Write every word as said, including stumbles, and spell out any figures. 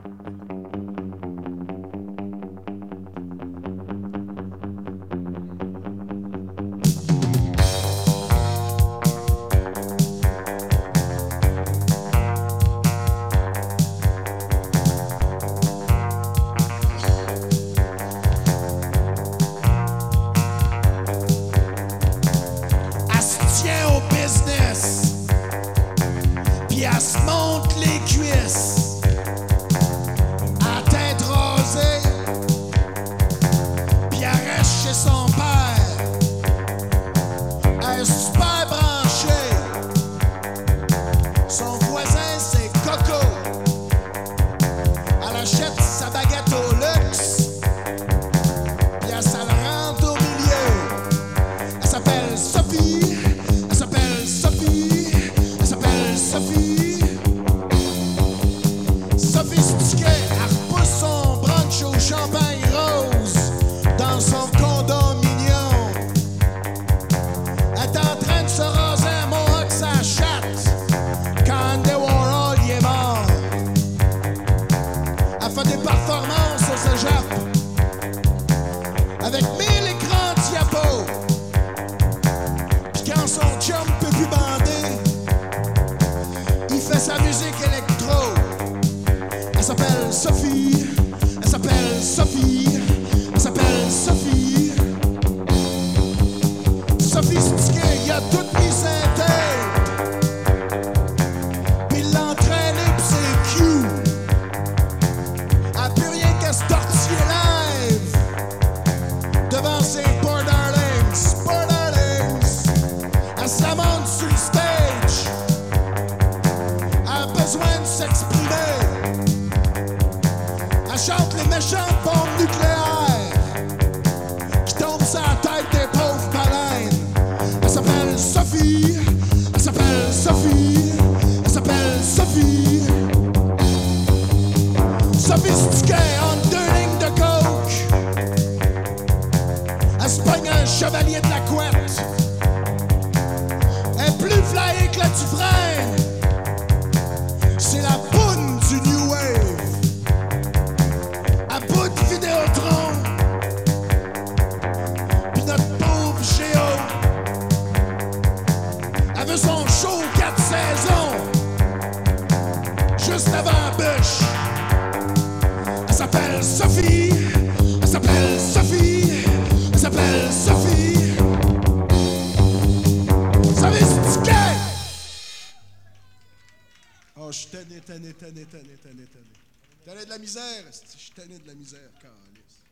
Puis elle se monte les cuisses à tête rasée. Puis elle reste chez son père. Elle est super branchée. Son voisin c'est Coco. Elle achète sa baguette au luxe. Puis elle se la rentre au milieu. Elle s'appelle Sophie. Elle s'appelle Sophie. Elle s'appelle Sophie. Sophistiquée, elle repousse son brunch au champagne rose dans son condominium. Elle est en train de se raser un mohawk sa chatte quand Andy Warhol y est mort. Elle fait des performances au cégep avec mille écrans diapos. Puis quand son chum peut plus bander, il fait sa musique électro. Elle s'appelle Sophie, elle s'appelle Sophie, elle s'appelle Sophie. Sophistiquée, il a tout mis sa tête. Puis l'entraîner pis c'est cute. Elle a plus rien qu'à se tortiller live devant ses poor darlings, poor darlings. Elle se la monte sur le stage. Elle a besoin de s'exprimer. Elle chante les méchantes bombes nucléaires qui tombent sur la tête des pauvres baleines. Elle s'appelle Sophie, elle s'appelle Sophie, elle s'appelle Sophie. Sophistiquée en deux lignes de coke. Elle se pogne un chevalier de la couette. Elle est plus flyée que la Dufresne. C'est la poune du New Wave. À bout de Vidéotron. Pis notre pauvre Géo. Elle veut son show quatre saisons. Juste avant Bush. Elle s'appelle Sophie. Elle s'appelle Sophie. Elle s'appelle Sophie. Sophistiquée. Oh, je suis tanné, tanné, tanné, tanné, tanné, tanné. Tanné de la misère, je suis tanné de la misère, câlisse.